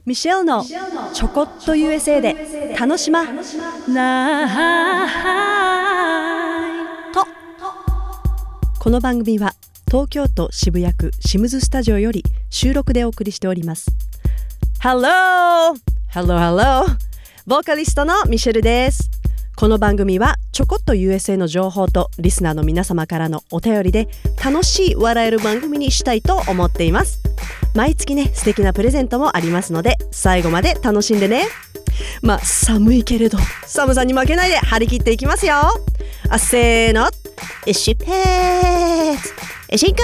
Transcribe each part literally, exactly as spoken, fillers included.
ミシェルのちょこっと ユーエスエー で楽しまないと。この番組は東京都渋谷区シムズスタジオより収録でお送りしております。 Hello! Hello, hello! ボーカリストのミシェルです。この番組はちょこっと ユーエスエー の情報とリスナーの皆様からのお便りで楽しい笑える番組にしたいと思っています。毎月ね、素敵なプレゼントもありますので最後まで楽しんでね。まあ寒いけれど寒さに負けないで張り切っていきますよ。あせーの、いっしゅペーツいしんく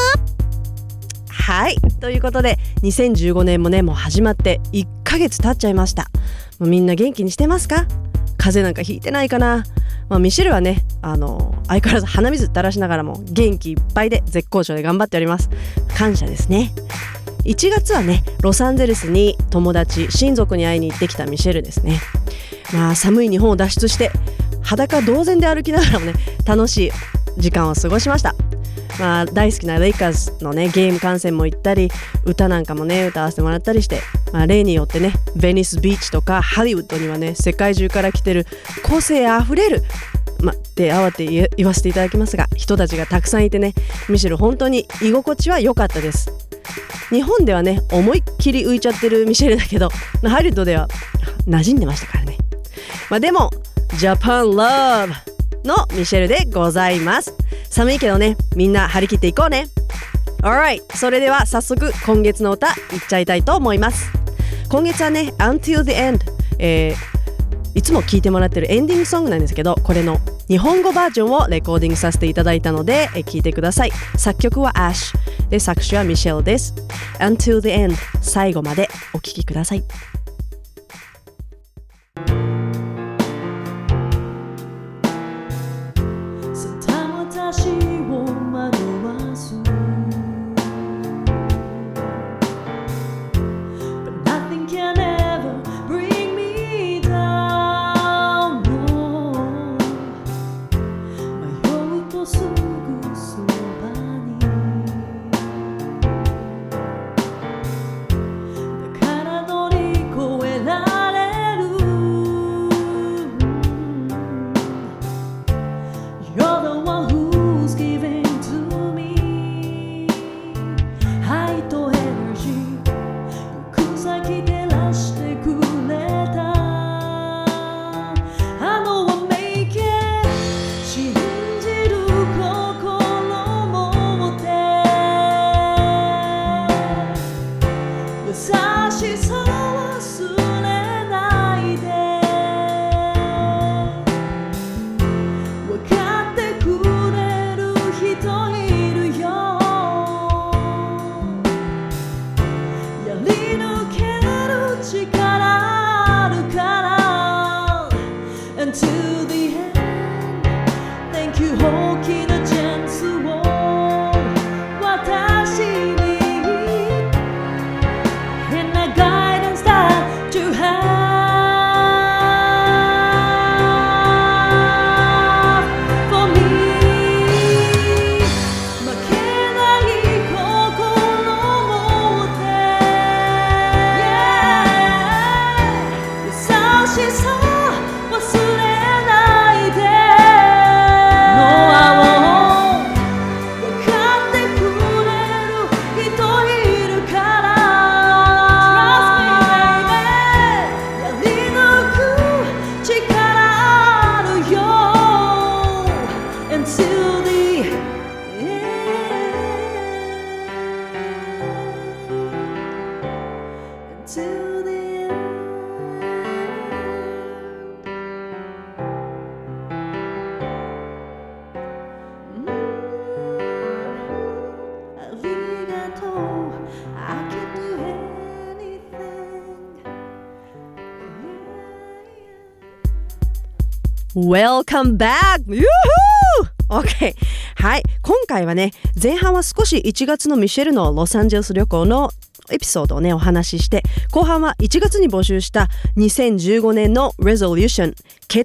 はい、ということでにせんじゅうごねんもね、もう始まっていっかげつ経っちゃいました。もうみんな元気にしてますか？風邪なんかひいてないかな。まあ、ミシェルはね、あのー、相変わらず鼻水垂らしながらも元気いっぱいで絶好調で頑張っております。感謝ですね。いちがつはね、ロサンゼルスに友達親族に会いに行ってきたミシェルですね。まあ寒い日本を脱出して裸同然で歩きながらもね、楽しい時間を過ごしました。まあ、大好きなレイカーズのねゲーム観戦も行ったり、歌なんかもね歌わせてもらったりして、まあ、例によってねベニスビーチとかハリウッドにはね世界中から来てる個性あふれる、まあ、ってあわて言, 言わせていただきますが人たちがたくさんいてね、ミシェル本当に居心地は良かったです。日本ではね思いっきり浮いちゃってるミシェルだけど、ハリウッドでは馴染んでましたからね。まあ、でもジャパンラブのミシェルでございます。寒いけどね、みんな張り切っていこうね。 Alright、 それでは早速今月の歌いっちゃいたいと思います。今月はね Until the End、えー、いつも聴いてもらってるエンディングソングなんですけど、これの日本語バージョンをレコーディングさせていただいたので聴いてください。作曲は Ash で作詞は Michelle です。 Until the End、 最後までお聴きください。Welcome back! ユーフー OK、 はい、今回はね前半は少しいちがつのミシェルのロサンゼルス旅行のエピソードをねお話しして、後半はいちがつに募集したにせんじゅうごねんの Resolution 決意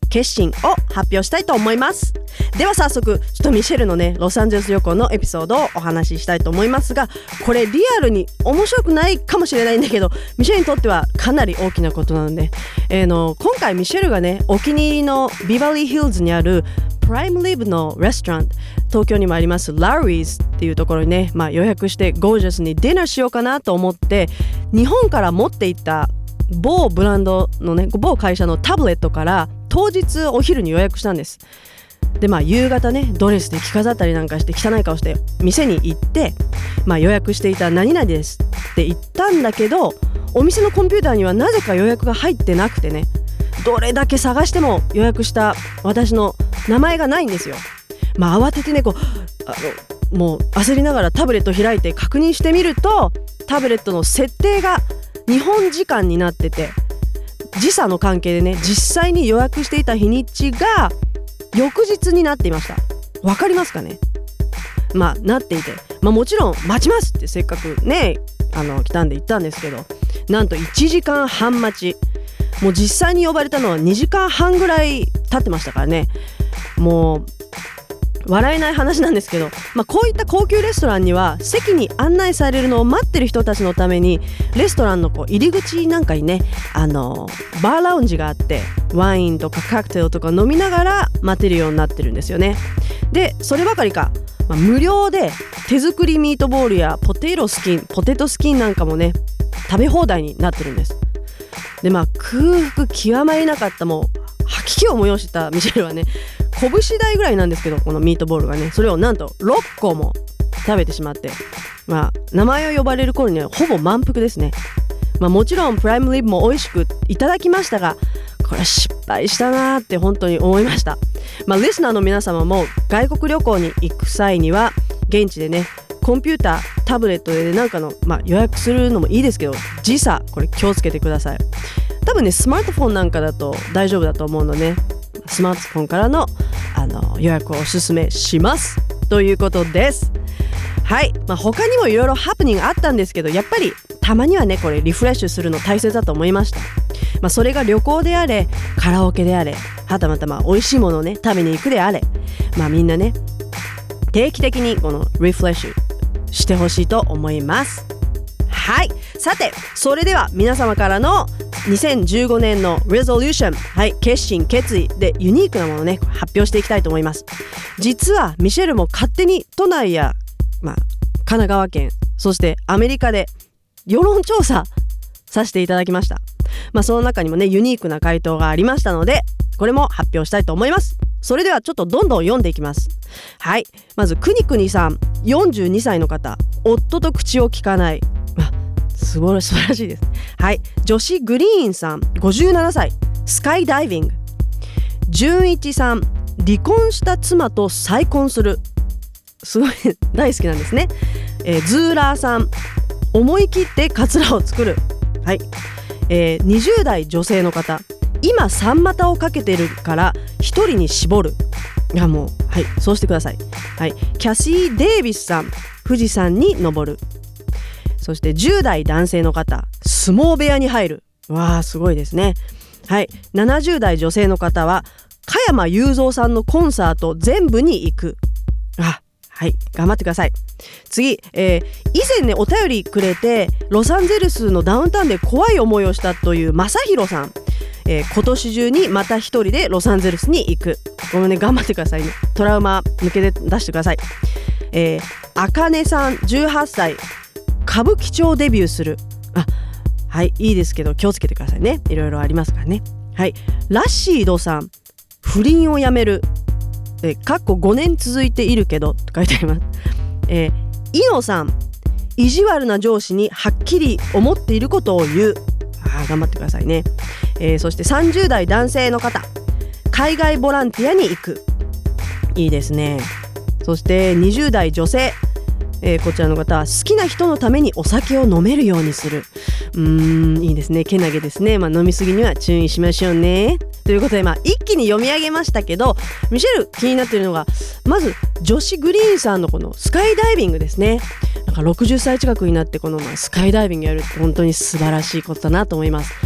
決心を発表したいと思います。では早速ちょっとミシェルのねロサンゼルス旅行のエピソードをお話ししたいと思いますが、これリアルに面白くないかもしれないんだけど、ミシェルにとってはかなり大きなことなので、えー、の今回ミシェルがねお気に入りのビバリーヒルズにあるプライムリブのレストラン、東京にもありますラリーズっていうところにね、まあ、予約してゴージャスにディナーしようかなと思って、日本から持っていった某ブランドのね某会社のタブレットから当日お昼に予約したんです。でまあ夕方ねドレスで着飾ったりなんかして汚い顔して店に行って、まあ、予約していた何々ですって言ったんだけど、お店のコンピューターにはなぜか予約が入ってなくてね、どれだけ探しても予約した私の名前がないんですよ。まあ慌ててねこうあのもう焦りながらタブレット開いて確認してみると、タブレットの設定が日本時間になってて、時差の関係でね実際に予約していた日にちが翌日になっていました。わかりますかね。まあなっていて、まあ、もちろん待ちますってせっかくねあの来たんで言ったんですけど、なんといちじかんはん待ち、もう実際に呼ばれたのはにじかんはんぐらい経ってましたからね。もう笑えない話なんですけど、まあ、こういった高級レストランには席に案内されるのを待ってる人たちのためにレストランのこう入り口なんかにねあのバーラウンジがあって、ワインとかカクテルとか飲みながら待てるようになってるんですよね。でそればかりか、まあ、無料で手作りミートボールやポテトスキンポテトスキンなんかもね食べ放題になってるんです。でまあ空腹極まりなかった、もう吐き気を催したミシェルはね拳大ぐらいなんですけど、このミートボールがねそれをなんとろっこも食べてしまって、まあ名前を呼ばれる頃にはほぼ満腹ですね。まあもちろんプライムリブも美味しくいただきましたが、これは失敗したなーって本当に思いました。まあリスナーの皆様も外国旅行に行く際には現地でねコンピュータータブレットでなんかの、まあ、予約するのもいいですけど、時差これ気をつけてください。多分ねスマートフォンなんかだと大丈夫だと思うので、ね、スマートフォンからの、あの予約をおすすめしますということです。はい、まあ、他にもいろいろハプニングあったんですけど、やっぱりたまにはねこれリフレッシュするの大切だと思いました。まあ、それが旅行であれカラオケであれ、はたまたま美味しいものをね食べに行くであれ、まあみんなね定期的にこのリフレッシュしてほしいと思います。はい、さてそれでは皆様からのにせんじゅうごねんの Resolution、はい、決心決意でユニークなものをね発表していきたいと思います。実はミシェルも勝手に都内や、まあ、神奈川県そしてアメリカで世論調査させていただきました。まあ、その中にもねユニークな回答がありましたので、これも発表したいと思います。それではちょっとどんどん読んでいきます。はい、まずくにくにさん、よんじゅうにさいの方、夫と口を聞かない。あ、すごい素晴らしいです。はい、女子グリーンさん、ごじゅうななさい、スカイダイビング。じゅんいちさん、離婚した妻と再婚する。すごい大好きなんですね。えー、ズーラーさん、思い切ってカツラを作る。はい、えー、にじゅう代女性の方、今三股をかけてるから一人に絞る。いやもうはいそうしてください。はい、キャシー・デイビスさん、富士山に登る。そしてじゅう代男性の方、相撲部屋に入る。わーすごいですね。はい、ななじゅう代女性の方は加山雄三さんのコンサート全部に行く。あ、はい頑張ってください。次、えー、以前ねお便りくれてロサンゼルスのダウンタウンで怖い思いをしたという正弘さん、えー、今年中にまた一人でロサンゼルスに行く。ごめんね頑張ってくださいね。トラウマ抜けて出してください。えー、あかねさんじゅうはっさい、歌舞伎町デビューする。あ、はいいいですけど気をつけてくださいね、いろいろありますからね。はい、ラッシードさん、不倫をやめる。えー、かっこごねん続いているけどと書いてあります。えー、イノさん、意地悪な上司にはっきり思っていることを言う。あー頑張ってくださいね。えー、そしてさんじゅう代男性の方、海外ボランティアに行く。いいですね。そしてにじゅう代女性、えー、こちらの方は好きな人のためにお酒を飲めるようにする。うーんいいですね、けなげですね。まあ、飲みすぎには注意しましょうねということで、まあ、一気に読み上げましたけど、ミシェル気になっているのがまず女子グリーンさんのこのスカイダイビングですね。なんかろくじゅっさい近くになってこのまあスカイダイビングやるって本当に素晴らしいことだなと思います。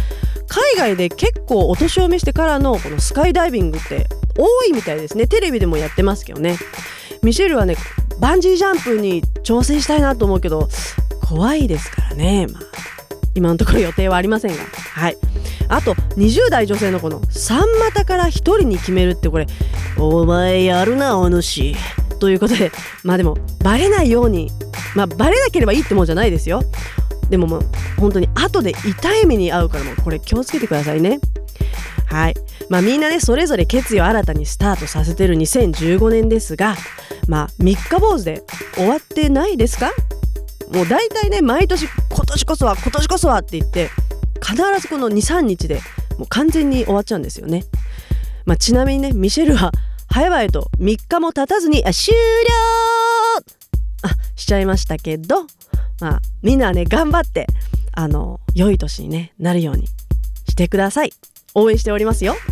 海外で結構お年を召してからのこのスカイダイビングって多いみたいですね。テレビでもやってますけどね。ミシェルはねバンジージャンプに挑戦したいなと思うけど怖いですからね、まあ、今のところ予定はありませんが、はい。あとにじゅう代女性のこのさん股からひとりに決めるって、これお前やるなお主ということで、まあでもバレないように、まあバレなければいいってもんじゃないですよ。でももう本当に後で痛い目に遭うからもうこれ気をつけてくださいね。はい。まあみんなねそれぞれ決意を新たにスタートさせてるにせんじゅうごねんですが、まあ三日坊主で終わってないですか？もう大体ね毎年今年こそは今年こそはって言って必ずこの にさんにちでもう完全に終わっちゃうんですよね。まあちなみにねミシェルは早々とみっかも経たずにあ終了あしちゃいましたけど、まあみんなね頑張ってあの良い年に、ね、なるようにしてください。応援しておりますよ。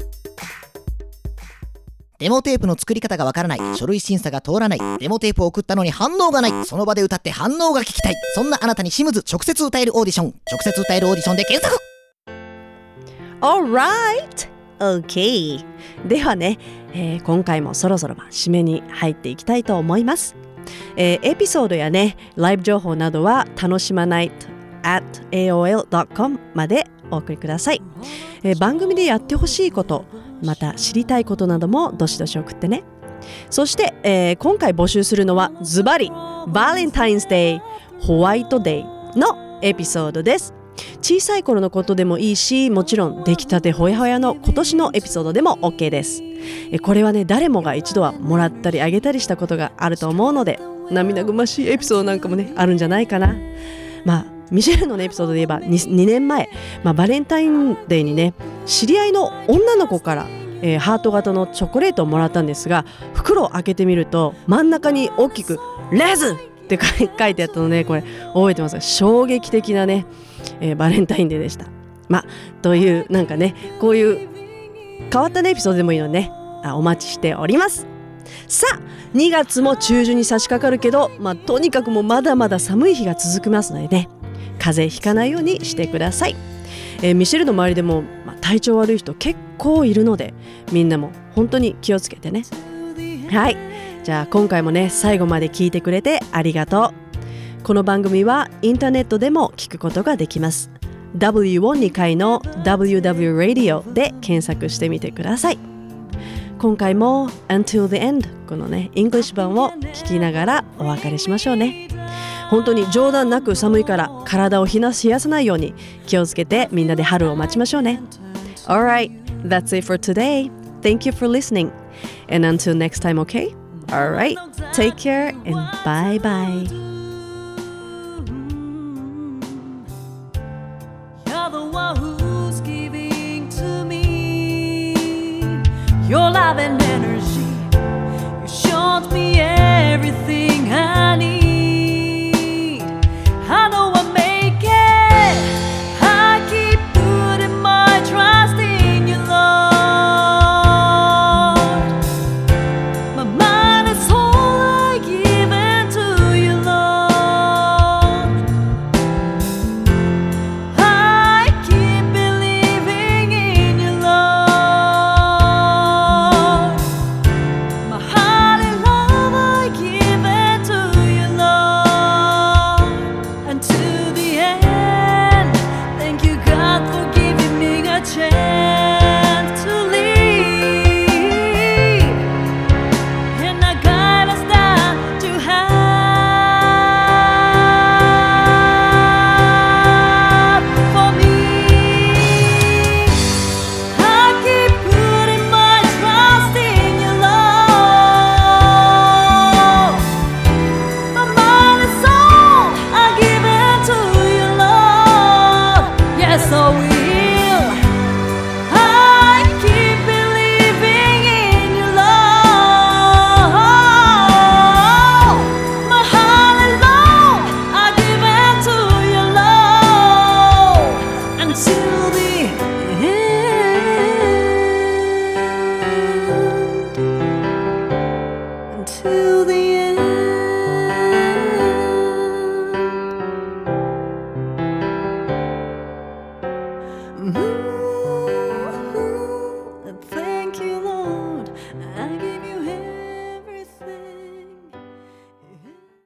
デモテープの作り方がわからない、書類審査が通らない、デモテープを送ったのに反応がない、その場で歌って反応が聞きたい、そんなあなたにシムズ直接歌えるオーディション、直接歌えるオーディションで検索。 Alright! OK! ではね、えー、今回もそろそろ締めに入っていきたいと思います。えー、エピソードやねライブ情報などは楽しまない at エーオーエルドットコム までお送りください。えー、番組でやってほしいこと、また知りたいことなどもどしどし送ってね。そして、えー、今回募集するのはズバリバレンタインズデー、ホワイトデーのエピソードです。小さい頃のことでもいいし、もちろん出来たてほやほやの今年のエピソードでも OK です。えこれはね誰もが一度はもらったりあげたりしたことがあると思うので、涙ぐましいエピソードなんかもねあるんじゃないかな。まあミシェルの、ね、エピソードで言えば 2, にねんまえ、まあ、バレンタインデーにね知り合いの女の子から、えー、ハート型のチョコレートをもらったんですが、袋を開けてみると真ん中に大きくレズって書いてあったので、これ覚えてますか？衝撃的なね、えー、バレンタインデーでした。まあというなんかねこういう変わった、ね、エピソードでもいいのでね、あお待ちしております。さあにがつも中旬に差し掛かるけど、まあ、とにかくもうまだまだ寒い日が続きますのでね、風邪ひかないようにしてください。えー、ミシェルの周りでも、まあ、体調悪い人結構いるので、みんなも本当に気をつけてね。はい、じゃあ今回もね最後まで聞いてくれてありがとう。この番組はインターネットでも聞くことができます。ダブリューワンに 階の ダブリューダブリュー Radio で検索してみてください。今回も Until the End このね English 版を聞きながらお別れしましょうね。本当に冗談なく寒いから体を冷やさないように気をつけてみんなで春を待ちましょうね。 Alright, that's it for today. Thank you for listening and until next time, okay? Alright, take care and bye bye. You're the one who's giving to me your love and energy.